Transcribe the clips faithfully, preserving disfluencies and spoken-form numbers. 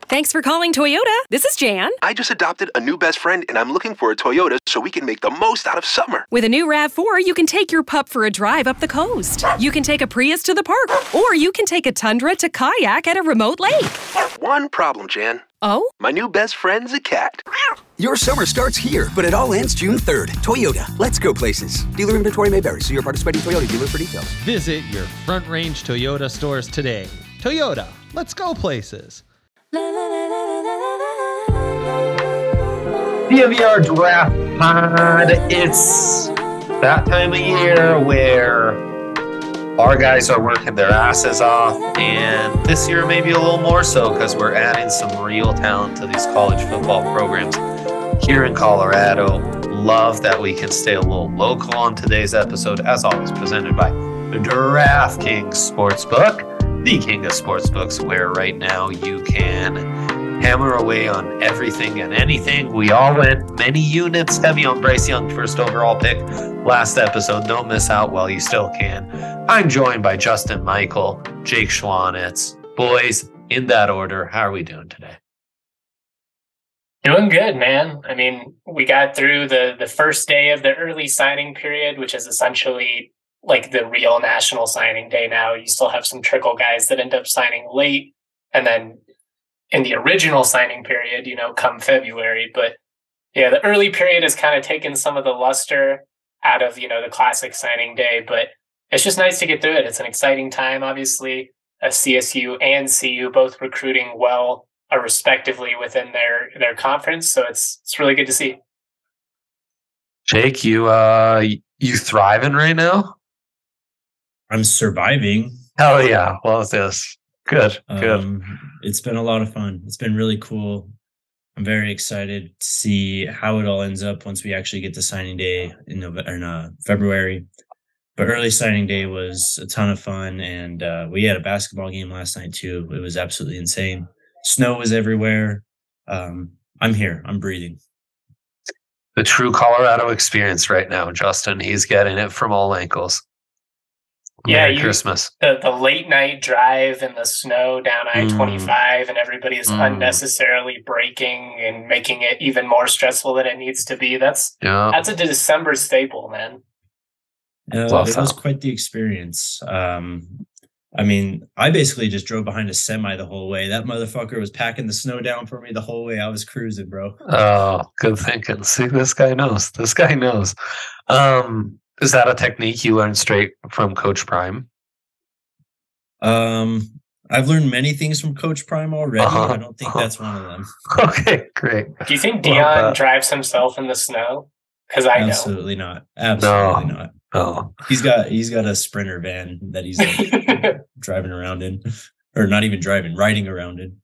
Thanks for calling Toyota. This is Jan. I just adopted a new best friend, and I'm looking for a Toyota so we can make the most out of summer. With a new RAV four, you can take your pup for a drive up the coast. You can take a Prius to the park, or you can take a Tundra to kayak at a remote lake. One problem, Jan. Oh? My new best friend's a cat. Your summer starts here, but it all ends June third. Toyota, let's go places. Dealer inventory may vary. See your participating Toyota dealer for details. Visit your Front Range Toyota stores today. Toyota, let's go places. D M V R Draft Pod. It's that time of year where our guys are working their asses off, and this year maybe a little more so because we're adding some real talent to these college football programs here in Colorado. Love that we can stay a little local on today's episode, as always presented by DraftKings Sportsbook, the king of sportsbooks, where right now you can hammer away on everything and anything. We all went many units heavy on Bryce Young, first overall pick last episode. Don't miss out while you still can. I'm joined by Justin Michael, Jake Schwanitz. Boys, in that order, how are we doing today? Doing good, man. I mean, we got through the, the first day of the early signing period, which is essentially like the real national signing day now. You still have some trickle guys that end up signing late, and then in the original signing period, you know, come February. But yeah, the early period has kind of taken some of the luster out of, you know, the classic signing day, but it's just nice to get through it. It's an exciting time, obviously. Uh, C S U and C U both recruiting well, uh, respectively within their, their conference. So it's, it's really good to see. Jake, you, uh, you thriving right now? I'm surviving. Hell yeah. Well, it's this. Good, good. Um, it's been a lot of fun. It's been really cool. I'm very excited to see how it all ends up once we actually get to signing day in November, in uh, February. But early signing day was a ton of fun, and uh, we had a basketball game last night too. It was absolutely insane. Snow was everywhere. Um, I'm here. I'm breathing. The true Colorado experience right now, Justin. He's getting it from all ankles. Yeah, Merry you, Christmas. The, the late night drive in the snow down I twenty-five, mm. and everybody's mm. unnecessarily braking and making it even more stressful than it needs to be. That's yeah. that's a December staple, man. Uh, it was quite the experience. Um, I mean, I basically just drove behind a semi the whole way. That motherfucker was packing the snow down for me the whole way. I was cruising, bro. Oh, good thinking. See, this guy knows. This guy knows. Um, Is that a technique you learned straight from Coach Prime? Um, I've learned many things from Coach Prime already. Uh-huh. I don't think that's one of them. Okay, great. Do you think Dion well, drives himself in the snow? Because I absolutely know. not. Absolutely no. not. No. He's got he's got a Sprinter van that he's like driving around in, or not even driving, riding around in.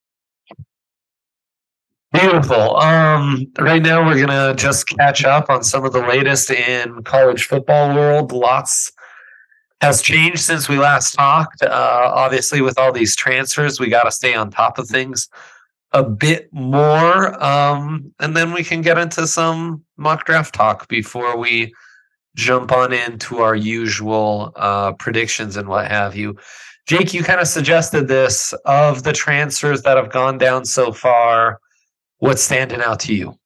Beautiful. Um, right now we're gonna just catch up on some of the latest in college football world. Lots has changed since we last talked. Uh, obviously, with all these transfers, we got to stay on top of things a bit more, um, and then we can get into some mock draft talk before we jump on into our usual uh, predictions and what have you. Jake, you kind of suggested this of the transfers that have gone down so far. What's standing out to you?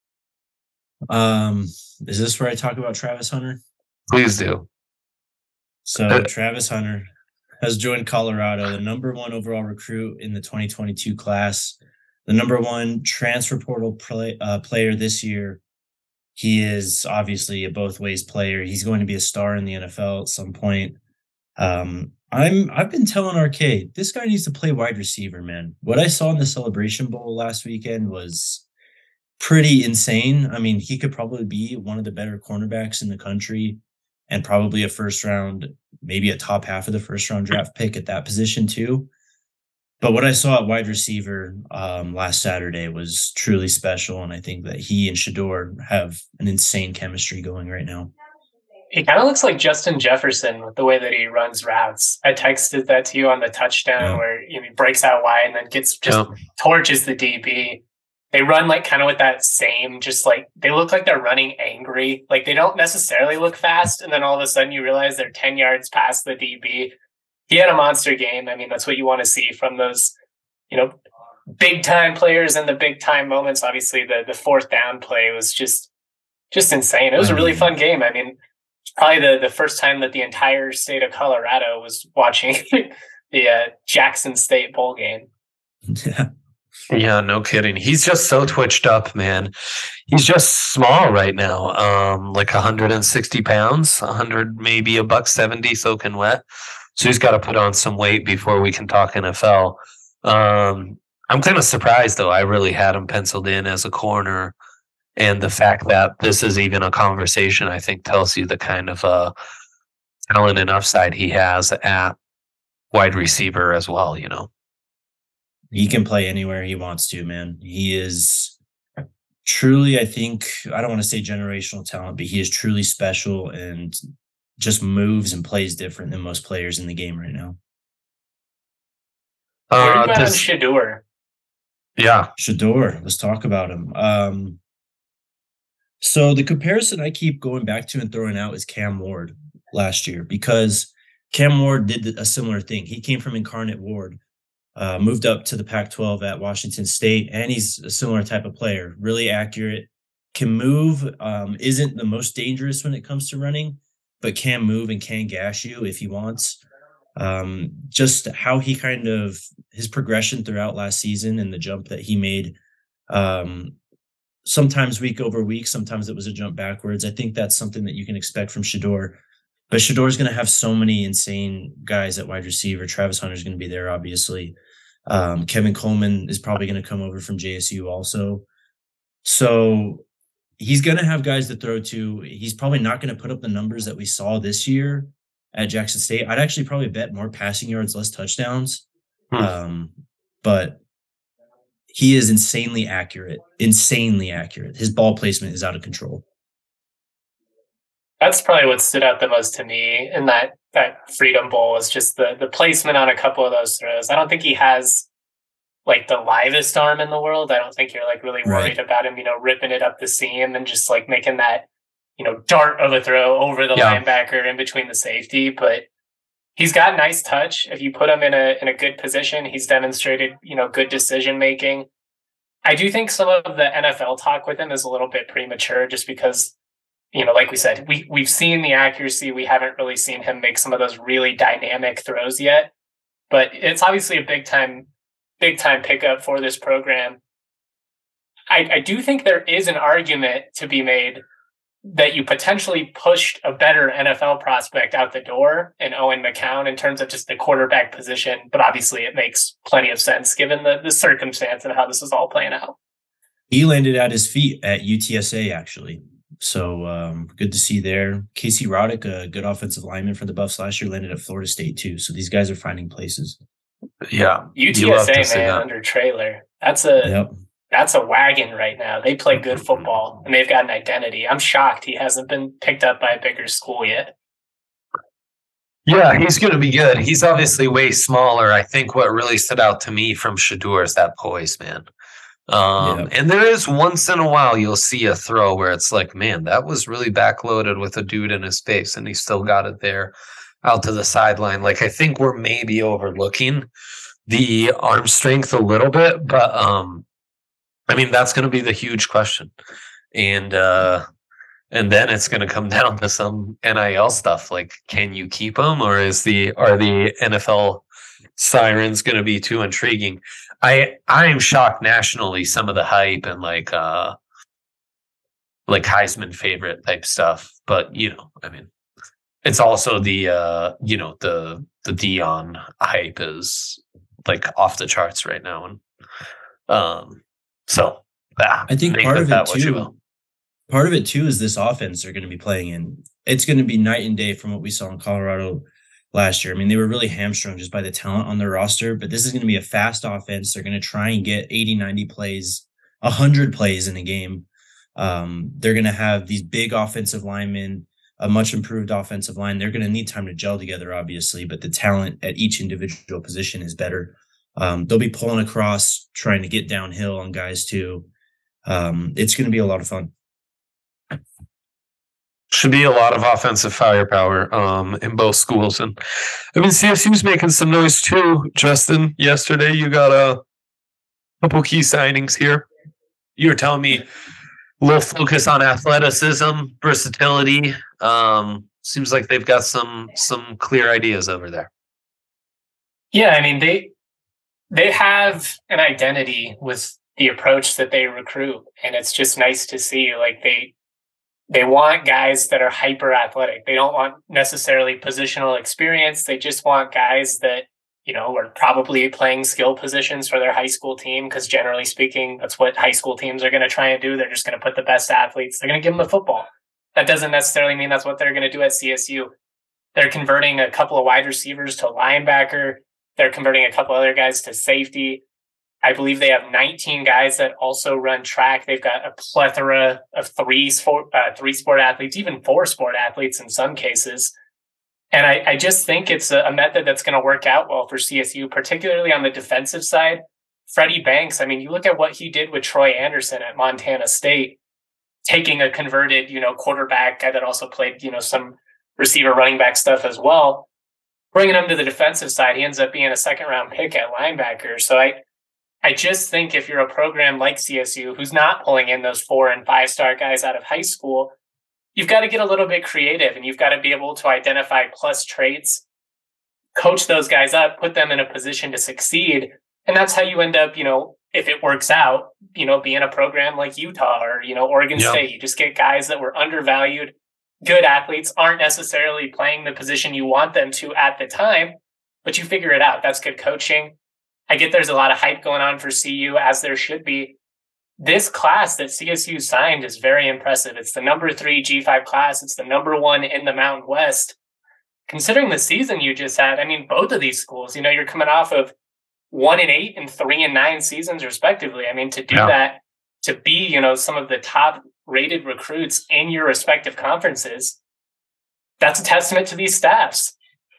Um, is this where I talk about Travis Hunter? Please do. So uh, Travis Hunter has joined Colorado, the number one overall recruit in the twenty twenty-two class, the number one transfer portal play, uh, player this year. He is obviously a both ways player. He's going to be a star in the N F L at some point. Um, I'm I've been telling Arcade, this guy needs to play wide receiver, man. What I saw in the Celebration Bowl last weekend was pretty insane. I mean, he could probably be one of the better cornerbacks in the country and probably a first round, maybe a top half of the first round draft pick at that position too. But what I saw at wide receiver um, last Saturday was truly special, and I think that he and Shedeur have an insane chemistry going right now. He kind of looks like Justin Jefferson with the way that he runs routes. I texted that to you on the touchdown yeah. where you know, he breaks out wide and then gets just yeah. torches the D B. They run like kind of with that same, just like they look like they're running angry. Like they don't necessarily look fast. And then all of a sudden you realize they're ten yards past the D B. He had a monster game. I mean, that's what you want to see from those, you know, big time players and the big time moments. Obviously, the the fourth down play was just just insane. It was a really fun game. I mean, probably the, the first time that the entire state of Colorado was watching the uh, Jackson State bowl game. Yeah. Yeah, no kidding. He's just so twitched up, man. He's just small right now. Um, like one hundred sixty pounds, one hundred, maybe a buck seventy soaking wet. So he's got to put on some weight before we can talk N F L. Um, I'm kind of surprised, though. I really had him penciled in as a corner. And the fact that this is even a conversation, I think, tells you the kind of uh, talent and upside he has at wide receiver as well, you know. He can play anywhere he wants to, man. He is truly, I think, I don't want to say generational talent, but he is truly special and just moves and plays different than most players in the game right now. Uh, this, Shedeur. Yeah. Shedeur. Let's talk about him. Um, so the comparison I keep going back to and throwing out is Cam Ward last year, because Cam Ward did a similar thing. He came from Incarnate Ward. Uh, moved up to the Pac twelve at Washington State, and he's a similar type of player. Really accurate, can move, um, isn't the most dangerous when it comes to running, but can move and can gash you if he wants. Um, just how he kind of, his progression throughout last season and the jump that he made, um, sometimes week over week, sometimes it was a jump backwards. I think that's something that you can expect from Shedeur. But Shedeur is going to have so many insane guys at wide receiver. Travis Hunter is going to be there, obviously. Um, Kevin Coleman is probably going to come over from J S U also. So he's going to have guys to throw to. He's probably not going to put up the numbers that we saw this year at Jackson State. I'd actually probably bet more passing yards, less touchdowns. Hmm. Um, but he is insanely accurate, insanely accurate. His ball placement is out of control. That's probably what stood out the most to me in that that Freedom Bowl was just the the placement on a couple of those throws. I don't think he has like the livest arm in the world. I don't think you're like really worried right. about him, you know, ripping it up the seam and just like making that, you know, dart of a throw over the yeah. linebacker in between the safety. But he's got nice touch. If you put him in a in a good position, he's demonstrated, you know, good decision making. I do think some of the N F L talk with him is a little bit premature just because, you know, like we said, we, we've seen the accuracy. We haven't really seen him make some of those really dynamic throws yet. But it's obviously a big time, big time pickup for this program. I, I do think there is an argument to be made that you potentially pushed a better N F L prospect out the door in Owen McCown in terms of just the quarterback position. But obviously it makes plenty of sense given the, the circumstance and how this is all playing out. He landed at his feet at U T S A, actually. So um, good to see there. Casey Roddick, a good offensive lineman for the Buffs last year, landed at Florida State too. So these guys are finding places. Yeah, U T S A man that. Under Traylor. That's a yep. that's a wagon right now. They play good football and they've got an identity. I'm shocked he hasn't been picked up by a bigger school yet. Yeah, he's going to be good. He's obviously way smaller. I think what really stood out to me from Shedeur is that poise, man. Um, yep. And there is once in a while you'll see a throw where it's like, man, that was really backloaded with a dude in his face and he still got it there out to the sideline. Like, I think we're maybe overlooking the arm strength a little bit, but um, I mean, that's going to be the huge question. And, uh, and then it's going to come down to some N I L stuff. Like, can you keep him, or is the, are the N F L sirens going to be too intriguing? I I am shocked nationally, some of the hype and like uh like Heisman favorite type stuff. But you know, I mean, it's also the uh you know the the Dion hype is like off the charts right now, and um so yeah, I think part of it too. Part of it too is this offense they're going to be playing in. It's going to be night and day from what we saw in Colorado last year. I mean, they were really hamstrung just by the talent on their roster, but this is going to be a fast offense. They're going to try and get eighty, ninety plays, one hundred plays in a game. Um, they're going to have these big offensive linemen, a much improved offensive line. They're going to need time to gel together, obviously, but the talent at each individual position is better. Um, they'll be pulling across, trying to get downhill on guys too. Um, it's going to be a lot of fun. Should be a lot of offensive firepower um, in both schools. And I mean, C S U's making some noise too, Justin. Yesterday, you got a Couple key signings here. You were telling me a little focus on athleticism, versatility. Um, seems like they've got some some clear ideas over there. Yeah, I mean they they have an identity with the approach that they recruit, and it's just nice to see. Like they they want guys that are hyper athletic. They don't want necessarily positional experience. They just want guys that, you know, are probably playing skill positions for their high school team, because generally speaking, that's what high school teams are going to try and do. They're just going to put the best athletes. They're going to give them the football. That doesn't necessarily mean that's what they're going to do at C S U. They're converting a couple of wide receivers to linebacker. They're converting a couple other guys to safety. I believe they have nineteen guys that also run track. They've got a plethora of three sport, uh, three sport athletes, even four sport athletes in some cases. And I, I just think it's a, a method that's going to work out well for C S U, particularly on the defensive side. Freddie Banks, I mean, you look at what he did with Troy Anderson at Montana State, taking a converted, you know, quarterback guy that also played, you know, some receiver running back stuff as well, bringing him to the defensive side. He ends up being a second round pick at linebacker. So I, I just think if you're a program like C S U, who's not pulling in those four and five star guys out of high school, you've got to get a little bit creative, and you've got to be able to identify plus traits, coach those guys up, put them in a position to succeed. And that's how you end up, you know, if it works out, you know, being a program like Utah or, you know, Oregon Yep. State. You just get guys that were undervalued, good athletes, aren't necessarily playing the position you want them to at the time, but you figure it out. That's good coaching. I get there's a lot of hype going on for C U, as there should be. This class that C S U signed is very impressive. It's the number three G five class. It's the number one in the Mountain West. Considering the season you just had, I mean, both of these schools, you know, you're coming off of one and eight and three and nine seasons respectively. I mean, to do Yeah. that, to be, you know, some of the top rated recruits in your respective conferences, that's a testament to these staffs.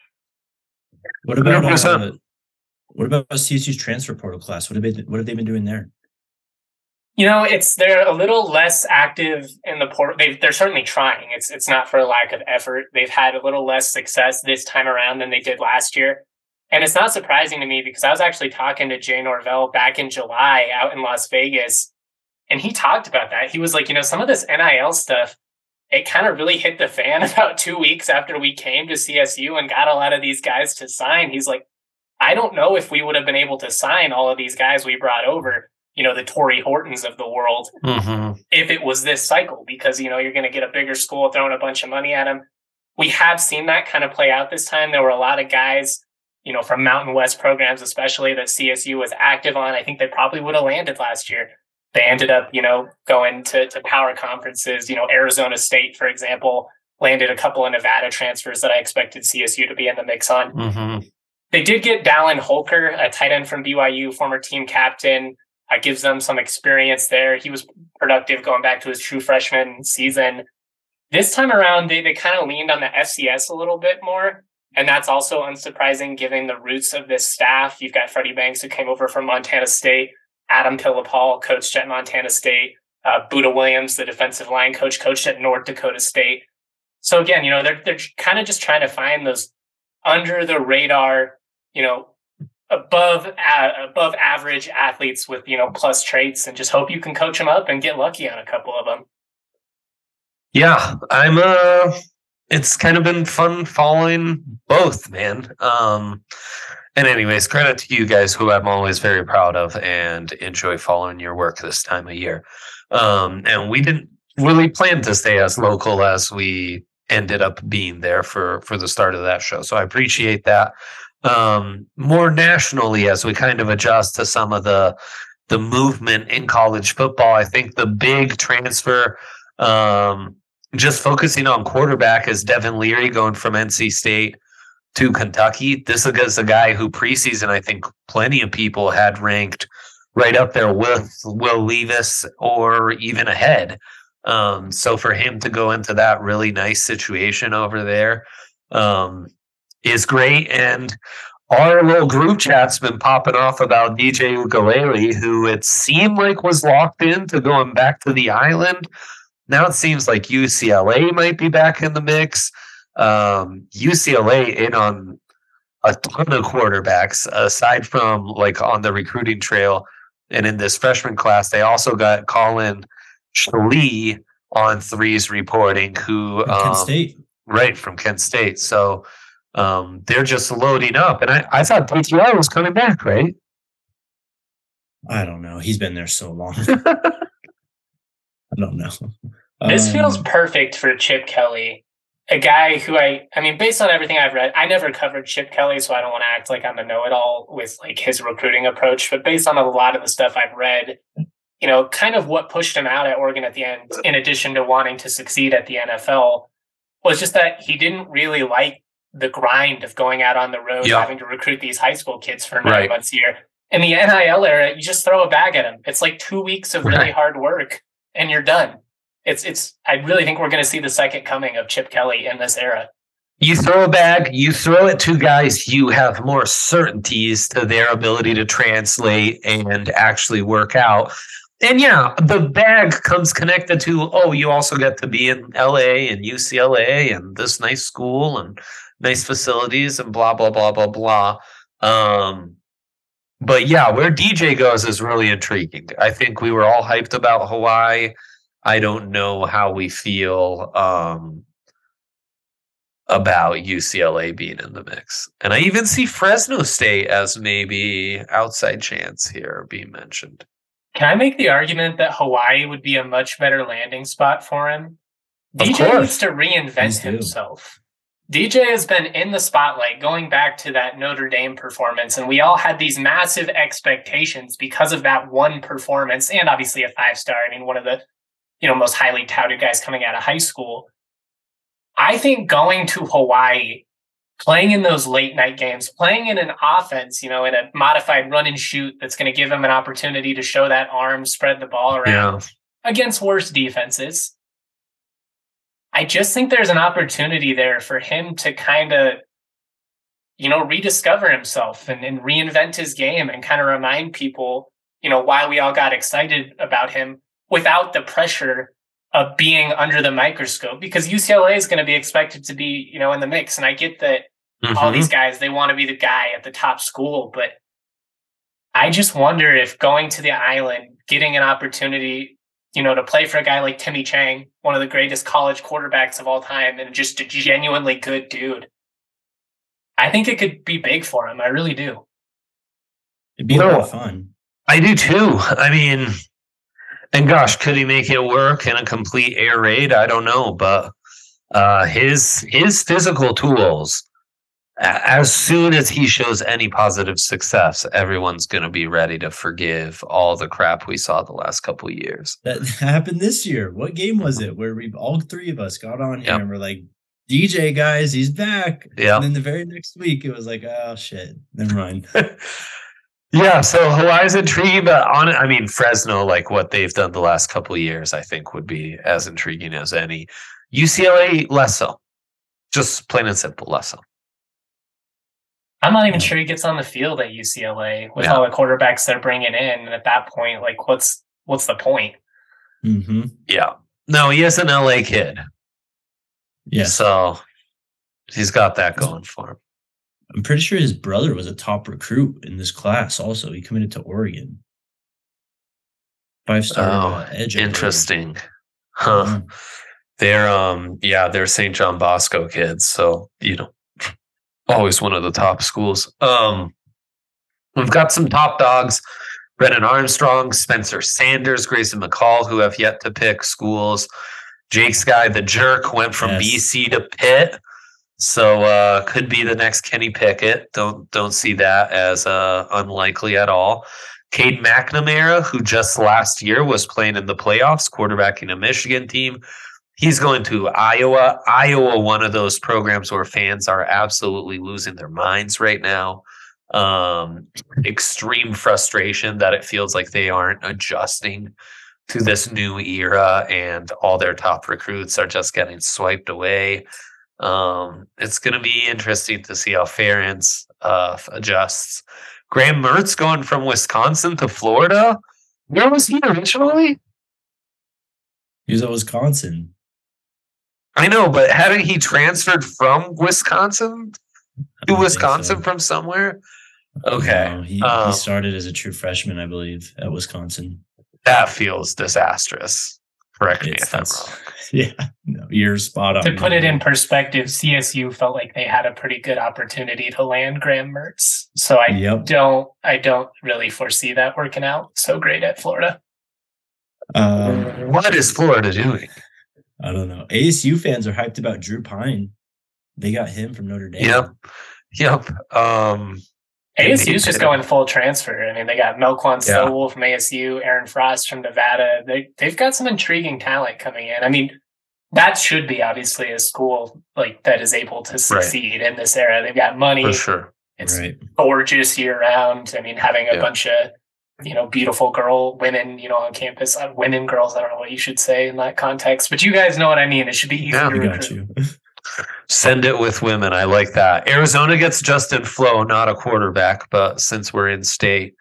What about one hundred percent. uh, what about C S U's transfer portal class? What have they what have they been doing there? You know, it's they're a little less active in the portal. They've, they're certainly trying. It's it's not for a lack of effort. They've had a little less success this time around than they did last year. And it's not surprising to me, because I was actually talking to Jay Norvell back in July out in Las Vegas, and he talked about that. He was like, you know, some of this N I L stuff, it kind of really hit the fan about two weeks after we came to C S U and got a lot of these guys to sign. He's like, I don't know if we would have been able to sign all of these guys we brought over, you know, the Torrey Hortons of the world, Mm-hmm. if it was this cycle, because, you know, you're going to get a bigger school throwing a bunch of money at them. We have seen that kind of play out this time. There were a lot of guys, you know, from Mountain West programs, especially that C S U was active on. I think they probably would have landed last year. They ended up, you know, going to, to power conferences. You know, Arizona State, for example, landed a couple of Nevada transfers that I expected C S U to be in the mix on. Mm-hmm. They did get Dallin Holker, a tight end from B Y U, former team captain. Uh, gives them some experience there. He was productive going back to his true freshman season. This time around, they, they kind of leaned on the F C S a little bit more. And that's also unsurprising given the roots of this staff. You've got Freddie Banks, who came over from Montana State, Adam Pillapal, coached at Montana State, uh, Buda Williams, the defensive line coach, coached at North Dakota State. So again, you know, they're, they're kind of just trying to find those under the radar, you know, above uh, above average athletes with, you know, plus traits, and just hope you can coach them up and get lucky on a couple of them. Yeah, I'm uh it's kind of been fun following both, man. Um and anyways, credit to you guys, who I'm always very proud of and enjoy following your work this time of year. Um and we didn't really plan to stay as local as we ended up being there for for the start of that show. So I appreciate that. Um, more nationally, as we kind of adjust to some of the the movement in college football, I think the big transfer, um, just focusing on quarterback, is Devin Leary going from N C State to Kentucky. This is a guy who preseason, I think plenty of people had ranked right up there with Will Levis or even ahead. Um, so for him to go into that really nice situation over there, um, is great. And our little group chat's been popping off about D J Ukulele, who it seemed like was locked into going back to the island. Now it seems like U C L A might be back in the mix. Um, U C L A in on a ton of quarterbacks, aside from like on the recruiting trail. And in this freshman class, they also got Colin Shalee on threes reporting, who From Kent um, State. right from Kent State. So um, they're just loading up. And I, I thought D T R was coming back, right? I don't know. He's been there so long. I don't know. This Um, feels perfect for Chip Kelly, a guy who I, I mean, based on everything I've read, I never covered Chip Kelly, so I don't want to act like I'm a know-it-all with like his recruiting approach. But based on a lot of the stuff I've read, you know, kind of what pushed him out at Oregon at the end, in addition to wanting to succeed at the N F L, was just that he didn't really like the grind of going out on the road, Yeah. having to recruit these high school kids for nine Right. months a year. In the N I L era, you just throw a bag at them. It's like two weeks of really Right. hard work, and you're done. It's it's. I really think we're going to see the second coming of Chip Kelly in this era. You throw a bag, you throw it to guys, you have more certainties to their ability to translate and actually work out. And yeah, the bag comes connected to, oh, you also get to be in L A and U C L A and this nice school and nice facilities and blah, blah, blah, blah, blah. Um, but yeah, where D J goes is really intriguing. I think we were all hyped about Hawaii. I don't know how we feel um, about U C L A being in the mix. And I even see Fresno State as maybe outside chance here being mentioned. Can I make the argument that Hawaii would be a much better landing spot for him? Of D J course. needs to reinvent Please do. himself. D J has been in the spotlight going back to that Notre Dame performance, and we all had these massive expectations because of that one performance, and obviously a five-star. I mean, one of the you know most highly touted guys coming out of high school. I think going to Hawaii, playing in those late night games, playing in an offense, you know, in a modified run and shoot that's going to give him an opportunity to show that arm, spread the ball around against worse defenses. I just think there's an opportunity there for him to kind of, you know, rediscover himself and, and reinvent his game and kind of remind people, you know, why we all got excited about him without the pressure of being under the microscope, because U C L A is going to be expected to be, you know, in the mix. And I get that Mm-hmm. all these guys, they want to be the guy at the top school, but I just wonder if going to the island, getting an opportunity, you know, to play for a guy like Timmy Chang, one of the greatest college quarterbacks of all time, and just a genuinely good dude, I think it could be big for him. I really do. It'd be a No. lot of fun. I do too. I mean, and gosh, could he make it work in a complete air raid? I don't know, but uh, his his physical tools, a- as soon as he shows any positive success, everyone's going to be ready to forgive all the crap we saw the last couple of years. That happened this year. What game was it where we all three of us got on here Yep. and we're like, D J guys, he's back. Yeah. And then the very next week it was like, oh shit, never mind. Yeah, so Hawaii's intriguing, but on I mean Fresno, like what they've done the last couple of years, I think would be as intriguing as any. U C L A, less so. Just plain and simple, less so. I'm not even Yeah. sure he gets on the field at U C L A with Yeah. all the quarterbacks they're bringing in. And at that point, like, what's what's the point? Mm-hmm. Yeah. No, he is an L A kid. Yes. So he's got that going for him. I'm pretty sure his brother was a top recruit in this class also. He committed to Oregon. Five star Oh, uh, edge. at interesting. Huh. Oregon. They're um yeah, they're Saint John Bosco kids, so you know, always one of the top schools. Um we've got some top dogs. Brennan Armstrong, Spencer Sanders, Grayson McCall, who have yet to pick schools. Jake's guy, the jerk, went from Yes. B C to Pitt. So uh could be the next Kenny Pickett. Don't don't see that as uh unlikely at all. Cade McNamara, who just last year was playing in the playoffs, quarterbacking a Michigan team. He's going to Iowa. Iowa, one of those programs where fans are absolutely losing their minds right now. Um, extreme frustration that it feels like they aren't adjusting to this new era and all their top recruits are just getting swiped away. Um, it's going to be interesting to see how Ferentz uh, adjusts. Graham Mertz going from Wisconsin to Florida. Where was he originally? He was at Wisconsin. I know, but hadn't he transferred from Wisconsin I to don't think Wisconsin so. from somewhere? Okay. No, he, um, he started as a true freshman, I believe, at Wisconsin. That feels disastrous. Correct me It's, if I'm that's, wrong. yeah, no, you're spot on. To put it in perspective, C S U felt like they had a pretty good opportunity to land Graham Mertz. So I Yep. don't I don't really foresee that working out so great at Florida. Um, What is Florida doing? I don't know. A S U fans are hyped about Drew Pine. They got him from Notre Dame. Yep. Yep. Um, A S U's just going full transfer. I mean, they got Melquan Yeah. Stowell from A S U, Aaron Frost from Nevada. They they've got some intriguing talent coming in. I mean, that should be obviously a school like that is able to succeed in this era. They've got money. for sure. It's Right. gorgeous year round. I mean, having a Yeah. bunch of you know beautiful girl women, you know, on campus. Uh, women, girls. I don't know what you should say in that context, but you guys know what I mean. It should be easy Yeah, to We got recruit. you. Send it with women. I like that. Arizona gets Justin Flo, not a quarterback, but since we're in state,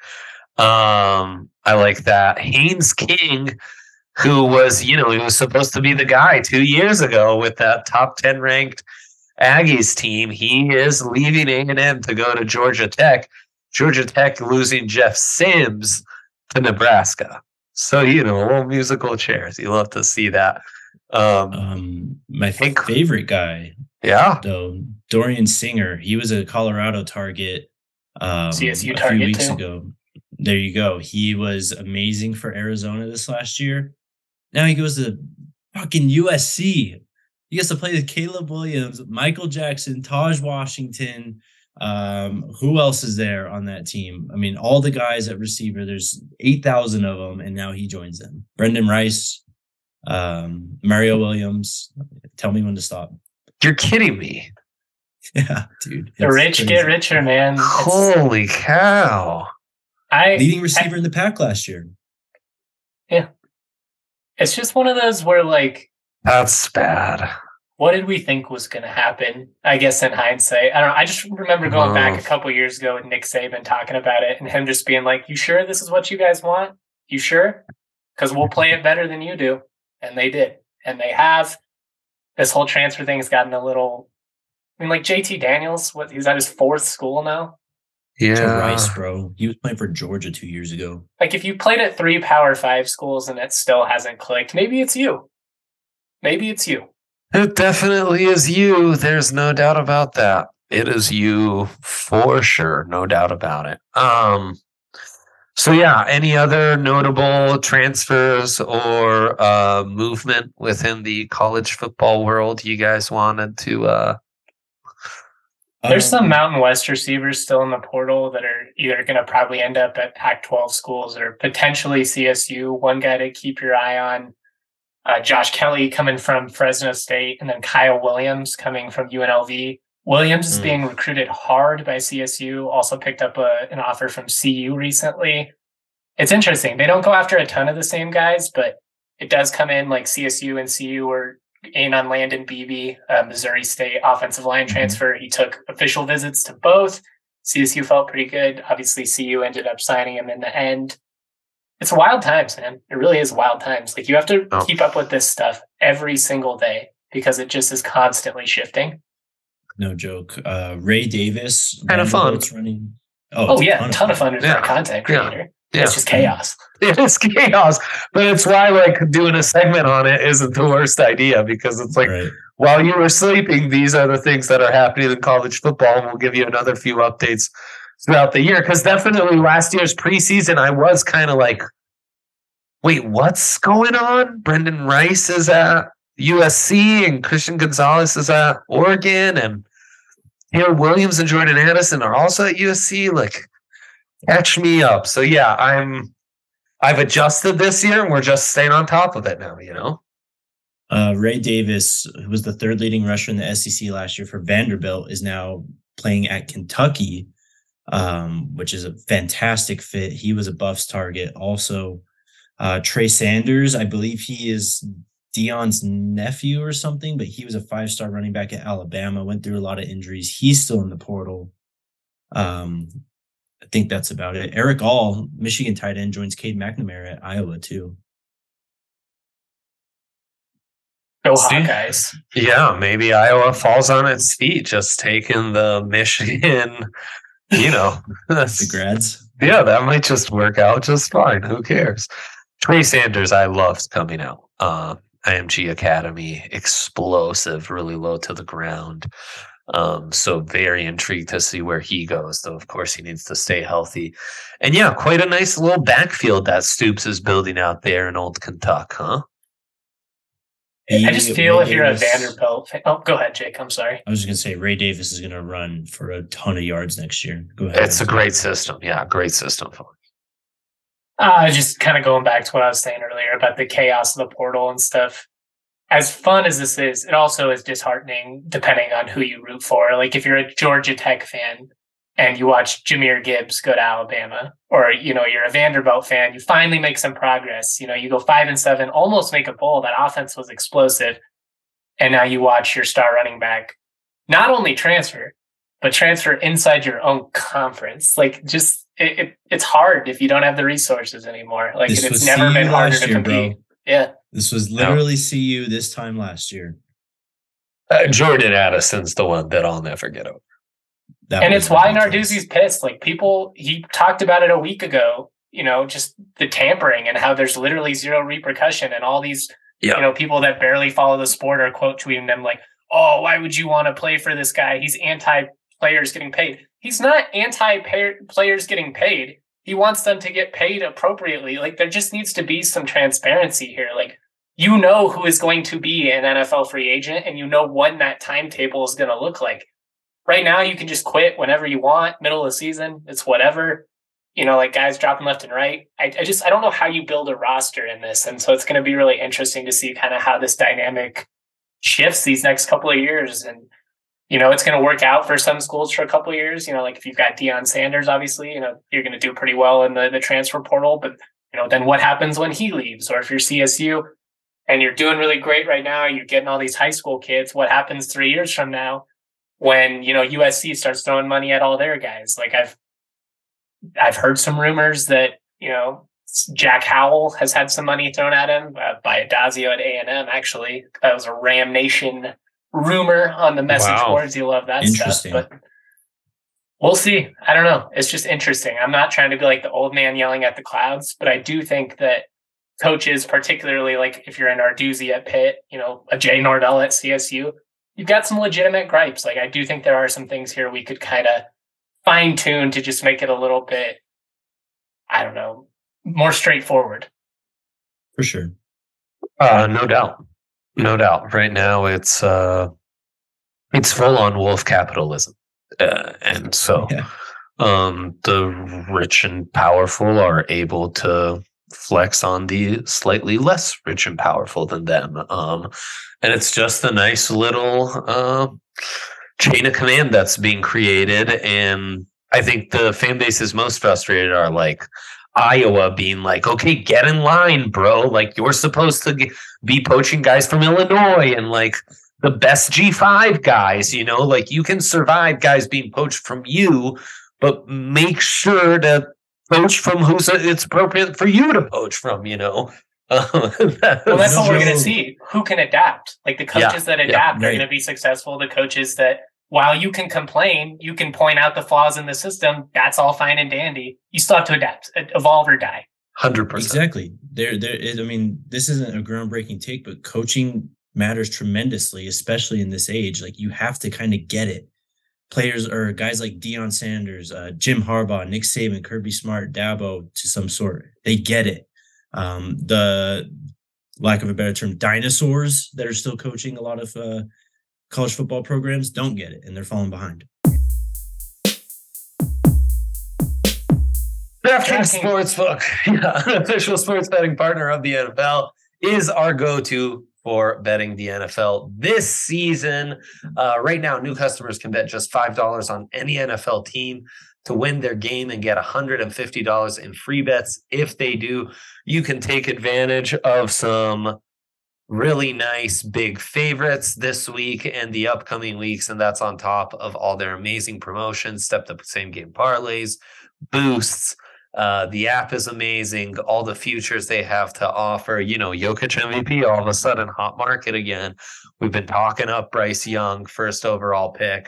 um, I like that. Haynes King, who was, you know, he was supposed to be the guy two years ago with that top ten ranked Aggies team. He is leaving A and M to go to Georgia Tech. Georgia Tech losing Jeff Sims to Nebraska. So, you know, little musical chairs. You love to see that. Um, Um, my Think- favorite guy, yeah. though, Dorian Singer. He was a Colorado target um, C S U a target, few weeks too. ago. There you go. He was amazing for Arizona this last year. Now he goes to fucking U S C. He gets to play with Caleb Williams, Michael Jackson, Taj Washington. Um, who else is there on that team? I mean, all the guys at receiver, there's eight thousand of them, and now he joins them. Brendan Rice, um, Mario Williams. Tell me when to stop. You're kidding me. Yeah, dude. The it's rich crazy. get richer, man. It's, Holy cow. I Leading receiver in the pack last year. it's just one of those where like That's bad. what did we think was going to happen? I guess in hindsight, I don't know. I just remember going back Wow. a couple years ago with Nick Saban talking about it and him just being like, you sure this is what you guys want? You sure? Because we'll play it better than you do. And they did. And they have. This whole transfer thing has gotten a little, I mean, like J T Daniels, what he's at his fourth school now. To Yeah. Rice, bro. He was playing for Georgia two years ago. Like if you played at three Power Five schools and it still hasn't clicked, maybe it's you. Maybe it's you. It definitely is you. There's no doubt about that. It is you for sure. No doubt about it. Um, so yeah, any other notable transfers or uh, movement within the college football world you guys wanted to uh, There's some Um, Mountain West receivers still in the portal that are either going to probably end up at Pac twelve schools or potentially C S U. One guy to keep your eye on, uh, Josh Kelly coming from Fresno State, and then Kyle Williams coming from U N L V. Williams is Mm. being recruited hard by C S U, also picked up a, an offer from C U recently. It's interesting. They don't go after a ton of the same guys, but it does come in like C S U and C U were in on Landon Beebe, uh, Missouri State offensive line Mhm. transfer. He took official visits to both. C S U felt pretty good. Obviously, C U ended up signing him in the end. It's wild times, man. It really is wild times. Like you have to Oh. keep up with this stuff every single day because it just is constantly shifting. No joke. Uh, Ray Davis. Kinda fun. Vanderbilt's Running. Oh, it's a yeah, a ton of fun for Yeah. a content Yeah. creator. Yeah. It's just chaos. It's chaos, but it's why like doing a segment on it isn't the worst idea because it's like Right. while you were sleeping, these are the things that are happening in college football, and we'll give you another few updates throughout the year. Because definitely last year's preseason, I was kind of like, wait, what's going on? Brendan Rice is at U S C, and Christian Gonzalez is at Oregon, and Taylor Williams and Jordan Addison are also at U S C. Like, catch me up. So yeah, I'm I've adjusted this year, and we're just staying on top of it now. You know. Uh, Ray Davis, who was the third leading rusher in the S E C last year for Vanderbilt, is now playing at Kentucky, um, which is a fantastic fit. He was a Buffs target. Also, uh, Trey Sanders, I believe he is Deion's nephew or something, but he was a five-star running back at Alabama, went through a lot of injuries. He's still in the portal. Um, I think that's about it. Eric All, Michigan tight end, joins Cade McNamara at Iowa too. Go See? Hawkeyes. Yeah, maybe Iowa falls on its feet, just taking the Michigan you know, The grads. Yeah, that might just work out just fine. Who cares? Trey Sanders, I loved coming out. Uh, I M G Academy, explosive, really low to the ground. Um, so very intrigued to see where he goes, though of course he needs to stay healthy. And yeah, quite a nice little backfield that Stoops is building out there in Old Kentucky, huh? I just feel Ray if you're a Davis- Vanderbilt fan, oh, go ahead, Jake. I'm sorry. I was just gonna say Ray Davis is gonna run for a ton of yards next year. Go ahead. It's a great system. Yeah, great system. Uh, just kind of going back to what I was saying earlier about the chaos of the portal and stuff. As fun as this is, it also is disheartening depending on who you root for. Like if you're a Georgia Tech fan and you watch Jahmyr Gibbs go to Alabama, or, you know, you're a Vanderbilt fan, you finally make some progress. You know, you go five and seven, almost make a bowl. That offense was explosive. And now you watch your star running back not only transfer, but transfer inside your own conference. Like just, it, it it's hard if you don't have the resources anymore. Like This it's was never C U been harder last to year, compete. bro. Yeah. This was literally C U this time last year. Uh, Jordan Addison's the one that I'll never get over. That And was it's why ridiculous. Narduzzi's pissed. Like people, he talked about it a week ago, you know, just the tampering and how there's literally zero repercussion, and all these, Yeah. you know, people that barely follow the sport are quote tweeting them like, oh, why would you want to play for this guy? He's anti players getting paid. He's not anti players getting paid. He wants them to get paid appropriately. Like there just needs to be some transparency here. Like, you know who is going to be an N F L free agent, and you know what that timetable is going to look like. Right now, you can just quit whenever you want, middle of the season. It's whatever, you know, like guys dropping left and right. I, I just, I don't know how you build a roster in this. And so it's going to be really interesting to see kind of how this dynamic shifts these next couple of years. And, you know, it's going to work out for some schools for a couple of years. You know, like if you've got Deion Sanders, obviously, you know, you're going to do pretty well in the, the transfer portal. But, you know, then what happens when he leaves? Or if you're C S U and you're doing really great right now, you're getting all these high school kids, what happens three years from now? When, you know, U S C starts throwing money at all their guys. Like I've I've heard some rumors that, you know, Jack Howell has had some money thrown at him uh, by Adazio at A and M. Actually, that was a Ram Nation rumor on the message Wow. boards. You love that stuff, Interesting. but we'll see. I don't know. It's just interesting. I'm not trying to be like the old man yelling at the clouds, but I do think that coaches, particularly like if you're an Narduzzi at Pitt, you know, a Jay Norvell at C S U, you've got some legitimate gripes. Like I do think there are some things here we could kind of fine tune to just make it a little bit, I don't know, more straightforward. For sure. Uh, no doubt. No doubt. Right now, it's uh, it's full on wolf capitalism. Uh, and so Yeah. um, the rich and powerful are able to flex on the slightly less rich and powerful than them. Um, and it's just a nice little uh, chain of command that's being created. And I think the fan bases most frustrated are like Iowa being like, okay, get in line, bro. Like you're supposed to g- be poaching guys from Illinois and like the best G five guys, you know, like you can survive guys being poached from you, but make sure to poach from who's it's appropriate for you to poach from, you know. Uh, that Well, that's No, what we're no. going to see. Who can adapt? Like the coaches that yeah, adapt are right. going to be successful. The coaches that, while you can complain, you can point out the flaws in the system. That's all fine and dandy. You still have to adapt, evolve or die. one hundred percent. Exactly. There, there is. I mean, this isn't a groundbreaking take, but coaching matters tremendously, especially in this age. Like you have to kind of get it. Players or guys like Deion Sanders, uh, Jim Harbaugh, Nick Saban, Kirby Smart, Dabo, to some sort, they get it. Um, the lack of a better term, dinosaurs that are still coaching a lot of uh, college football programs don't get it, and they're falling behind. DraftKings DraftKings. Sportsbook, yeah, an official sports betting partner of the N F L, is our go-to for betting the N F L this season. Uh, right now, new customers can bet just five dollars on any N F L team to win their game and get one hundred fifty dollars in free bets. If they do, you can take advantage of some really nice big favorites this week and the upcoming weeks, and that's on top of all their amazing promotions, stepped up same game parlays, boosts. Uh, the app is amazing. All the futures they have to offer. You know, Jokic M V P, all of a sudden, hot market again. We've been talking up Bryce Young, first overall pick.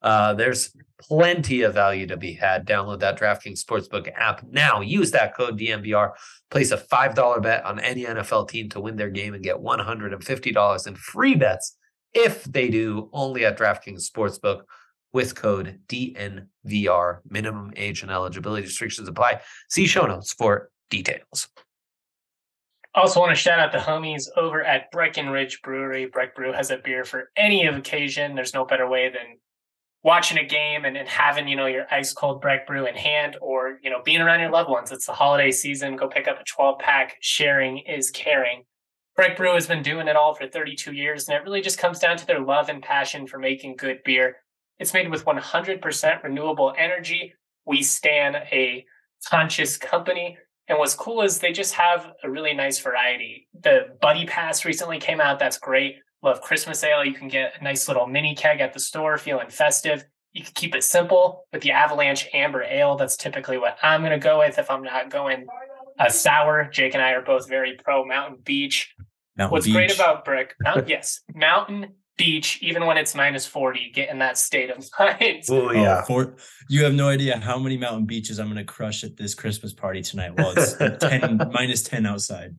Uh, there's plenty of value to be had. Download that DraftKings Sportsbook app now. Use that code D N V R. Place a five dollars bet on any N F L team to win their game and get one hundred fifty dollars in free bets if they do, only at DraftKings Sportsbook with code D N V R. Minimum age and eligibility restrictions apply. See show notes for details. Also want to shout out the homies over at Breckenridge Brewery. Breck Brew has a beer for any occasion. There's no better way than watching a game and, and having, you know, your ice cold Breck Brew in hand, or, you know, being around your loved ones. It's the holiday season. Go pick up a twelve pack. Sharing is caring. Breck Brew has been doing it all for thirty-two years, and it really just comes down to their love and passion for making good beer. It's made with one hundred percent renewable energy. We stan a conscious company. And what's cool is they just have a really nice variety. The Buddy Pass recently came out. That's great. Love Christmas ale. You can get a nice little mini keg at the store feeling festive. You can keep it simple with the Avalanche Amber Ale. That's typically what I'm going to go with if I'm not going uh, sour. Jake and I are both very pro Mountain Beach. Mountain What's Beach. great about Brick, Mount, yes, Mountain Beach, even when it's minus forty, get in that state of mind. Oh, Oh, for, you have no idea how many mountain beaches I'm going to crush at this Christmas party tonight. Well, it's ten minus ten outside.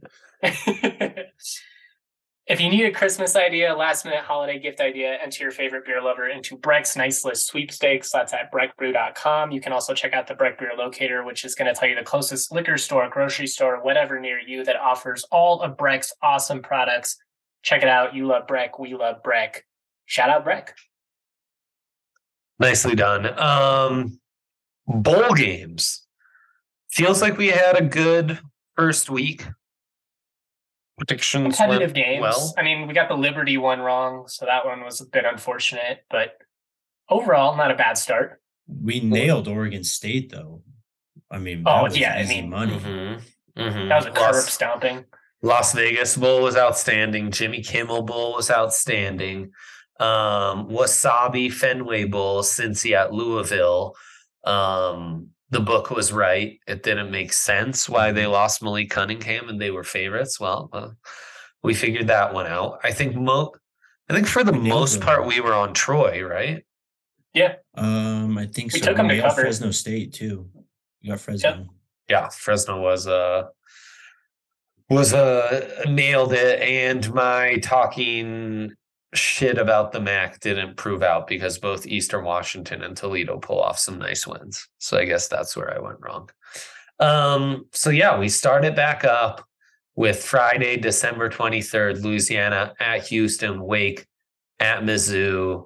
If you need a Christmas idea, last minute holiday gift idea, enter your favorite beer lover into Breck's Nice List sweepstakes. That's at breck brew dot com. You can also check out the Breck Beer Locator, which is going to tell you the closest liquor store, grocery store, whatever near you that offers all of Breck's awesome products. Check it out. You love Breck. We love Breck. Shout out Breck. Nicely done. Um, bowl games. Feels like we had a good first week. Predictions Competitive went games. well. I mean, we got the Liberty one wrong, so that one was a bit unfortunate, but overall, not a bad start. We nailed Oregon State, though. I mean, Oh, that was yeah, I easy mean, money. Mm-hmm. Mm-hmm. That was a curb Las, stomping. Las Vegas Bowl was outstanding. Jimmy Kimmel Bowl was outstanding. Um, Wasabi Fenway Bowl, Cincy at Louisville. Um, the book was right. It didn't make sense why they lost Malik Cunningham and they were favorites. Well, uh, we figured that one out. I think mo- I think for the We nailed most them. part we were on Troy, right? Yeah. Um, I think We so. took 'em to nailed cover. Fresno State too. You got Fresno. Yep. Yeah, Fresno was uh was uh nailed it, and my talking shit about the M A C didn't prove out because both Eastern Washington and Toledo pull off some nice wins. So I guess that's where I went wrong. Um, so yeah, we started back up with Friday, December twenty-third, Louisiana at Houston, Wake at Mizzou.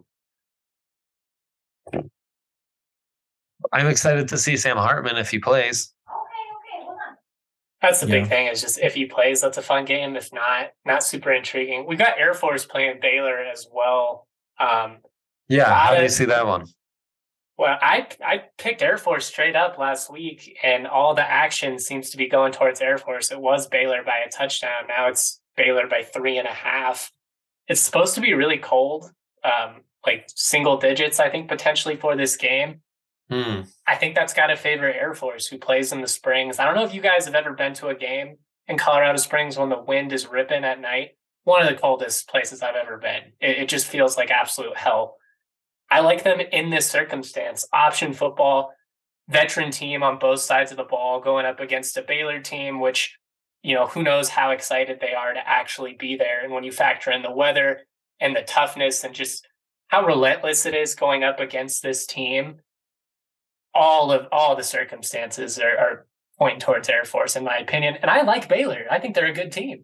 I'm excited to see Sam Hartman if he plays. That's the big Yeah. thing, is just if he plays, that's a fun game. If not, not super intriguing. We got Air Force playing Baylor as well. Um, Yeah, Got how do you it. see that one? well, I I picked Air Force straight up last week, and all the action seems to be going towards Air Force. It was Baylor by a touchdown. Now it's Baylor by three and a half. It's supposed to be really cold, um, like single digits, I think, potentially for this game. Hmm. I think that's got to favor Air Force, who plays in the Springs. I don't know if you guys have ever been to a game in Colorado Springs when the wind is ripping at night. One of the coldest places I've ever been. It, it just feels like absolute hell. I like them in this circumstance. Option football, veteran team on both sides of the ball going up against a Baylor team, which, you know, who knows how excited they are to actually be there. And when you factor in the weather and the toughness and just how relentless it is going up against this team, all of all the circumstances are, are pointing towards Air Force, in my opinion. And I like Baylor. I think they're a good team.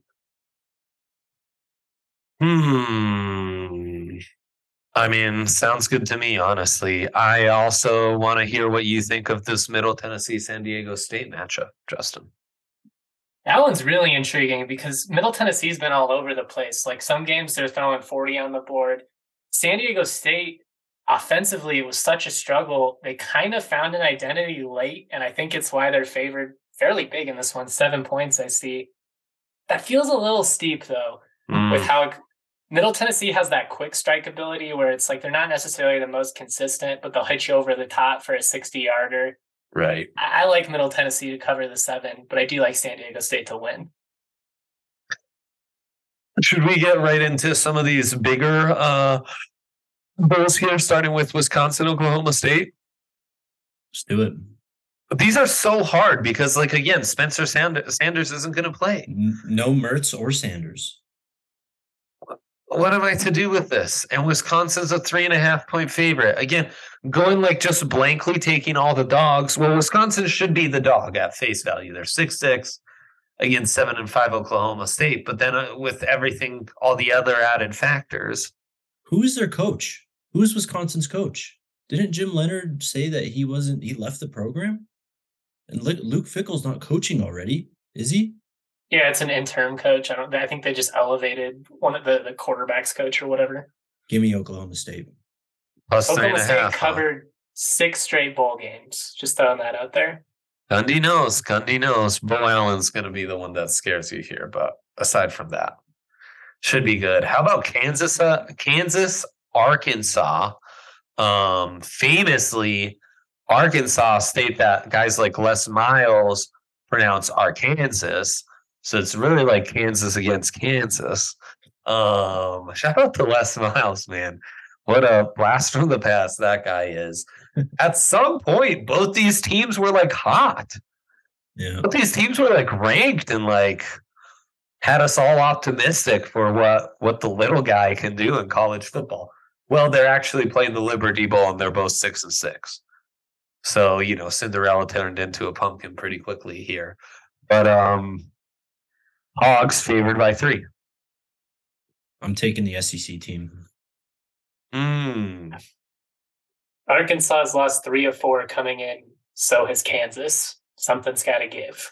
Hmm. I mean, sounds good to me, honestly. I also want to hear what you think of this Middle Tennessee San Diego State matchup, Justin. That one's really intriguing because Middle Tennessee's been all over the place. Like some games they're throwing forty on the board. San Diego State, offensively, it was such a struggle. They kind of found an identity late, and I think it's why they're favored fairly big in this one. Seven points, I see. That feels a little steep, though, Mm. with how Middle Tennessee has that quick strike ability where it's like they're not necessarily the most consistent, but they'll hit you over the top for a sixty-yarder. Right. I, I like Middle Tennessee to cover the seven, but I do like San Diego State to win. Should we get right into some of these bigger uh, Bulls here, starting with Wisconsin, Oklahoma State. Let's do it. These are so hard because, like, again, Spencer Sanders, Sanders isn't going to play. No Mertz or Sanders. What am I to do with this? And Wisconsin's a three and a half point favorite. Again, going like just blankly taking all the dogs. Well, Wisconsin should be the dog at face value. They're six six against seven and five Oklahoma State. But then uh, with everything, all the other added factors. Who is their coach? Who is Wisconsin's coach? Didn't Jim Leonard say that he wasn't, he left the program? And Luke Fickell's not coaching already, is he? Yeah, it's an interim coach. I don't. I think they just elevated one of the, the quarterbacks coach or whatever. Give me Oklahoma State. Plus three Oklahoma and a State half. covered huh? six straight bowl games. Just throwing that out there. Gundy knows. Gundy knows. Bo Allen's going to be the one that scares you here. But aside from that, should be good. How about Kansas? Uh, Kansas, Arkansas. Um, famously, Arkansas State that guys like Les Miles pronounce Arkansas. So it's really like Kansas against Kansas. Um, shout out to Les Miles, man. What a blast from the past that guy is. At some point, both these teams were like hot. Yeah. Both these teams were like ranked and like had us all optimistic for what, what the little guy can do in college football. Well, they're actually playing the Liberty Bowl and they're both six and six. So, you know, Cinderella turned into a pumpkin pretty quickly here. But um Hogs favored by three. I'm taking the S E C team. Mm. Arkansas has lost three of four coming in. So has Kansas. Something's got to give.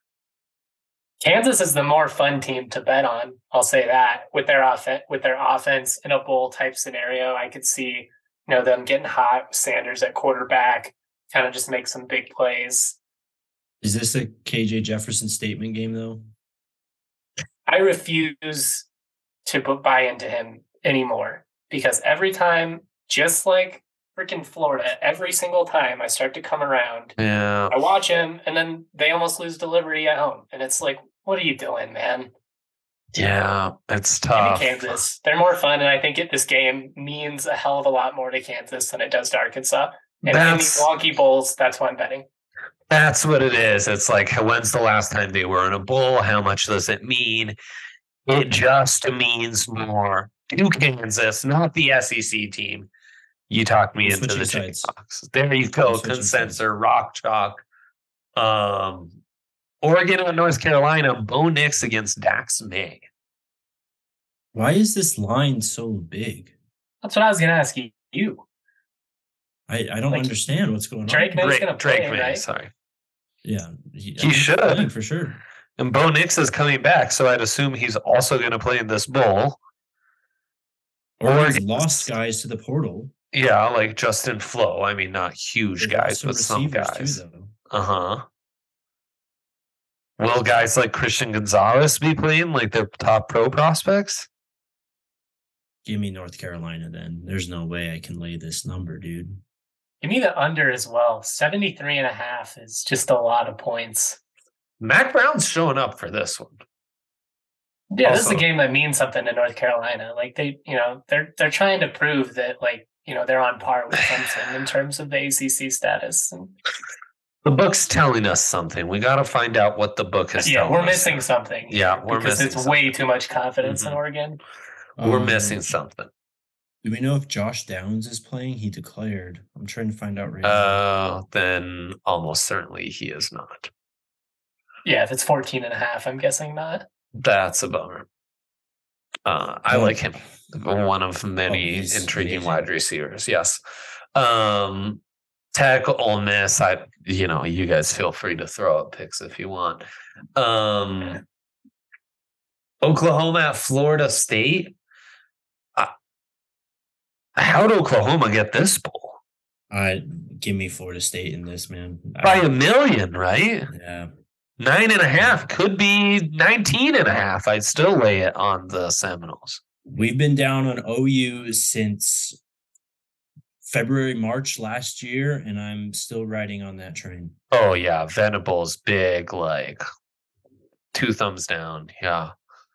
Kansas is the more fun team to bet on. I'll say that with their offense, with their offense in a bowl type scenario, I could see, you know, them getting hot. Sanders at quarterback, kind of just make some big plays. Is this a K J Jefferson statement game though? I refuse to buy into him anymore because every time, just like freaking Florida, every single time I start to come around, Yeah. I watch him and then they almost lose to Liberty at home. And it's like, what are you doing, man? Yeah, it's Give me tough. Kansas. They're more fun. And I think it, this game means a hell of a lot more to Kansas than it does to Arkansas. And in these wonky bowls, that's why I'm betting. That's what it is. It's like, when's the last time they were in a bowl? How much does it mean? It just means more to Kansas, not the S E C team. You talked me I'm into the switching Jayhawks. There you go. Consensus, rock chalk. Um, Oregon and North Carolina, Bo Nix against Dax May. Why is this line so big? That's what I was going to ask you. you. I, I don't Like, understand what's going Drake on. May's going to play, Drake May, right? sorry. Yeah, he, He should. playing for sure. And Bo Nix is coming back, so I'd assume he's also going to play in this bowl. Oregon's Oregon- lost guys to the portal. Yeah, like Justin Flo. I mean, not huge They've guys, lost but some receivers guys. too, though. Uh huh. Will guys like Christian Gonzalez be playing like their top pro prospects? Give me North Carolina then. There's no way I can lay this number, dude. Give me the under as well. seventy-three and a half is just a lot of points. Mac Brown's showing up for this one. Yeah, this is Also- a game that means something to North Carolina. Like they, you know, they're they're trying to prove that, like, you know, they're on par with Clemson in terms of the A C C status. And The book's telling us something. We got to find out what the book is yeah, telling we're us. missing something. Yeah, we're because missing it's something. way too much confidence Mhm. in Oregon. We're Um, missing something. Do we know if Josh Downs is playing? He declared. I'm trying to find out right now. Uh, then almost certainly he is not. Yeah, if it's fourteen and a half, I'm guessing not. That's a bummer. Uh, I Oh. like him. One of many Oh, he's intriguing amazing. wide receivers. Yes. Um, Tech, Ole Miss. I, you know, you guys feel free to throw up picks if you want. Um, Oklahoma at Florida State. Uh, how'd Oklahoma get this bowl? I give me Florida State in this, man. By I- a million, right? yeah. Nine and a half could be nineteen and a half. I'd still lay it on the Seminoles. We've been down on O U since February, March last year, and I'm still riding on that train. Oh yeah, Venables big, like two thumbs down. Yeah.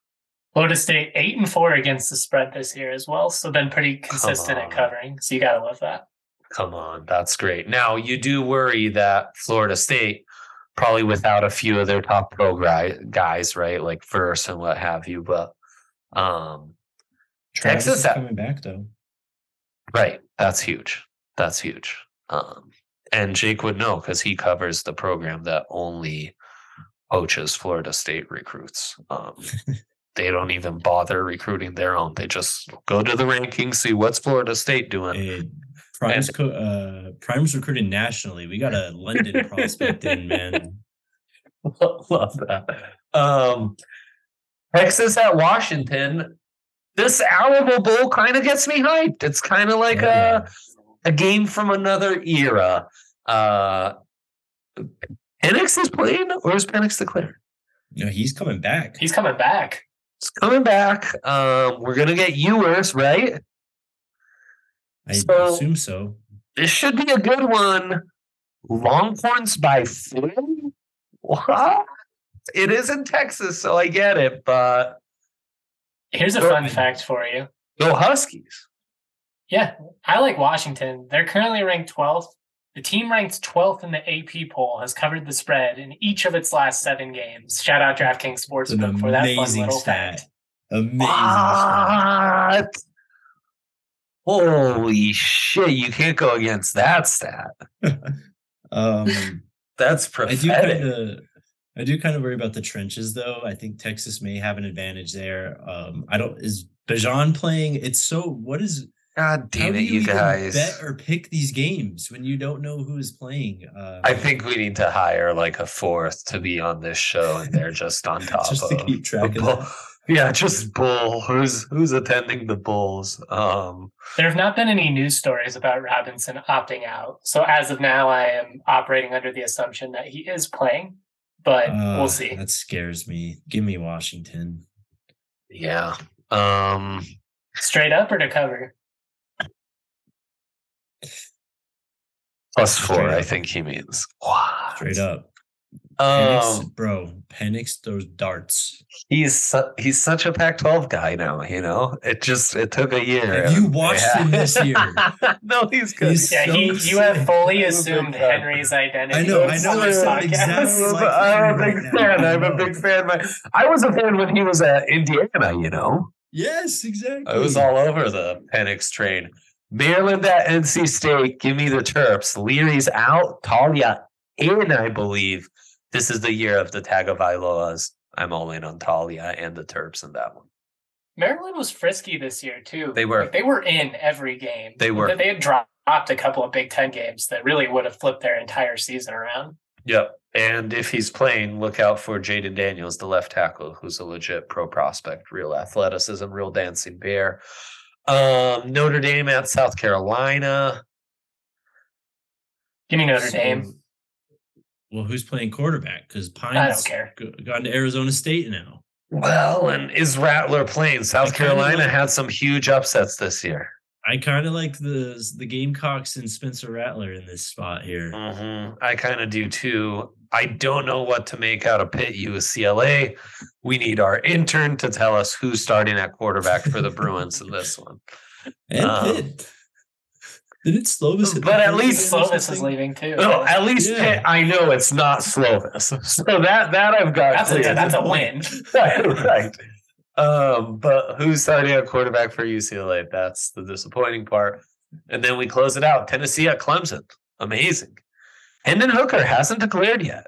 Florida State eight and four against the spread this year as well, so been pretty consistent at covering. So you gotta love that. Come on, that's great. Now you do worry that Florida State probably without a few of their top pro guys, right, like Verse and what have you, but um, Travis Texas is coming back though. Right, that's huge. That's huge. Um, and Jake would know because he covers the program that only poaches Florida State recruits. Um, they don't even bother recruiting their own. They just go to the rankings, see what's Florida State doing. Hey, Prime's, and, co- uh, Prime's recruiting nationally. We got a London prospect in, man. Love that. Um, Texas at Washington. This Alamo Bowl kind of gets me hyped. It's kind of like oh, a yeah. a game from another era. Uh, Penix is playing, or is Penix declared? No, he's coming back. He's coming back. He's coming back. Um, we're gonna get Ewers, right? I so, assume so. This should be a good one. Longhorns by four. What? It is in Texas, so I get it, but. Here's a fun fact for you. Go Huskies. Yeah, I like Washington. They're currently ranked twelfth. The team ranked twelfth in the A P poll has covered the spread in each of its last seven games. Shout out DraftKings Sportsbook for that fun little stat. fact. Amazing what? Stat. Holy shit, you can't go against that stat. um, That's prophetic. I do kind of I do kind of worry about the trenches, though. I think Texas may have an advantage there. Um, I don't. Is Bijan playing? It's so. What is? God damn it, you, you guys! Bet or pick these games when you don't know who is playing. Uh, I think we need to hire like a fourth to be on this show, and they're just on top just of to keep track of that. Yeah, just bull. Who's who's attending the bulls? Um, there have not been any news stories about Robinson opting out, so as of now, I am operating under the assumption that he is playing. But uh, we'll see. That scares me. Give me Washington. Yeah. Um, Straight up or to cover? Plus four, I think he means. Wow. Straight up. Um, Penix, bro, Penix those darts. He's su- he's such a Pac twelve guy now, you know? It just, it took a year. Have you watched yeah. him this year? No, he's good. He's yeah, so he, you have fully assumed Henry's identity. I know, I know. I sound exactly like I'm a big right fan. now. I'm a big fan. I was a fan when he was at Indiana, you know? Yes, exactly. I was all over the Penix train. Maryland at N C State. Give me the Terps. Leary's out. Talia in, I believe. This is the year of the Tagovailoas. I'm all in on Talia and the Terps in that one. Maryland was frisky this year, too. They were. Like, they were in every game. They were. They had dropped a couple of Big Ten games that really would have flipped their entire season around. Yep. And if he's playing, look out for Jaden Daniels, the left tackle, who's a legit pro prospect. Real athleticism, real dancing bear. Um, Notre Dame at South Carolina. Give me Notre so, Dame. Well, who's playing quarterback? Because Pine's I don't care. gone to Arizona State now. Well, and is Rattler playing? South Carolina like, had some huge upsets this year. I kind of like the the Gamecocks and Spencer Rattler in this spot here. Mm-hmm. I kind of do too. I don't know what to make out of Pitt U C L A. We need our intern to tell us who's starting at quarterback for the Bruins in this one. And um, Pitt. Didn't Slovis? But at least Slovis is leaving too. No, at least yeah. Pitt, I know it's not Slovis. So that that I've got. That's, a, that's a win. right, right. Um, but who's starting at quarterback for U C L A? That's the disappointing part. And then we close it out. Tennessee at Clemson. Amazing. Hendon Hooker hasn't declared yet.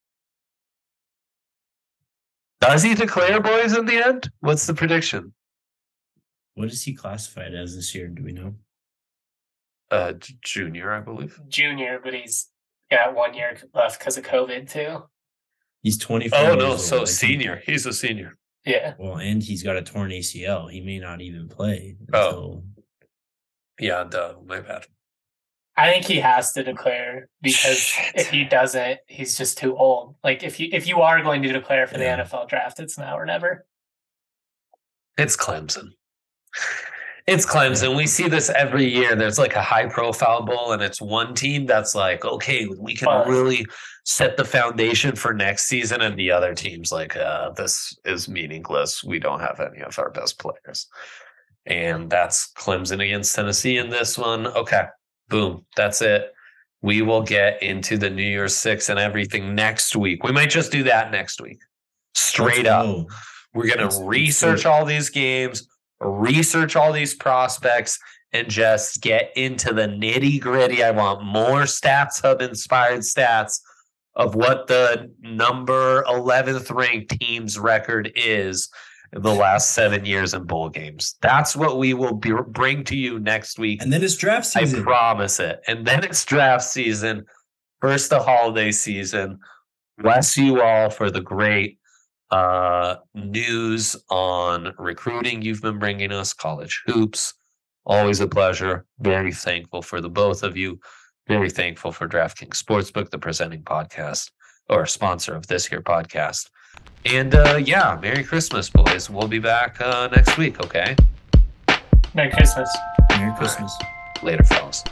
Does he declare, boys, in the end? What's the prediction? What is he classified as this year? Do we know? Uh, junior, I believe. Junior, but he's got one year left because of COVID too. He's twenty-four. Oh no, so old, senior. He's a senior. Yeah. Well, and he's got a torn A C L. He may not even play. Oh. Yeah, duh. My bad. I think he has to declare because Shit. if he doesn't, he's just too old. Like if you if you are going to declare for yeah. the N F L draft, it's now or never. It's Clemson. It's Clemson. We see this every year. There's like a high profile bowl, and it's one team that's like, okay, we can But- really set the foundation for next season. And the other team's like, uh, this is meaningless. We don't have any of our best players. And that's Clemson against Tennessee in this one. Okay, boom. That's it. We will get into the New Year's Six and everything next week. We might just do that next week. Straight Let's up. go. We're going Let's- to let's research do it. all these games, research all these prospects, and just get into the nitty gritty. I want more Stats Hub inspired stats of what the number eleventh ranked team's record is in the last seven years in bowl games. That's what we will be, bring to you next week. And then it's draft I season. promise it. And then it's draft season, first the holiday season. Bless you all for the great uh, news on recruiting you've been bringing us, college hoops. Always a pleasure. Very thankful for the both of you. Very thankful for DraftKings Sportsbook, the presenting podcast or sponsor of this here podcast. And uh, yeah, Merry Christmas, boys. We'll be back uh, next week, okay? Merry Christmas. Merry Christmas. Later, fellas.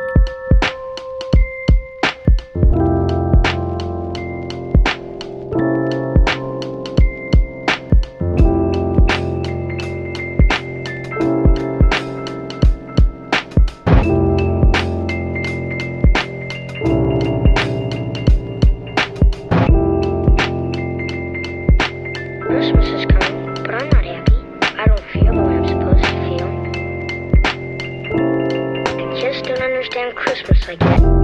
Christmas is coming, but I'm not happy. I don't feel the way I'm supposed to feel. I just don't understand Christmas like that.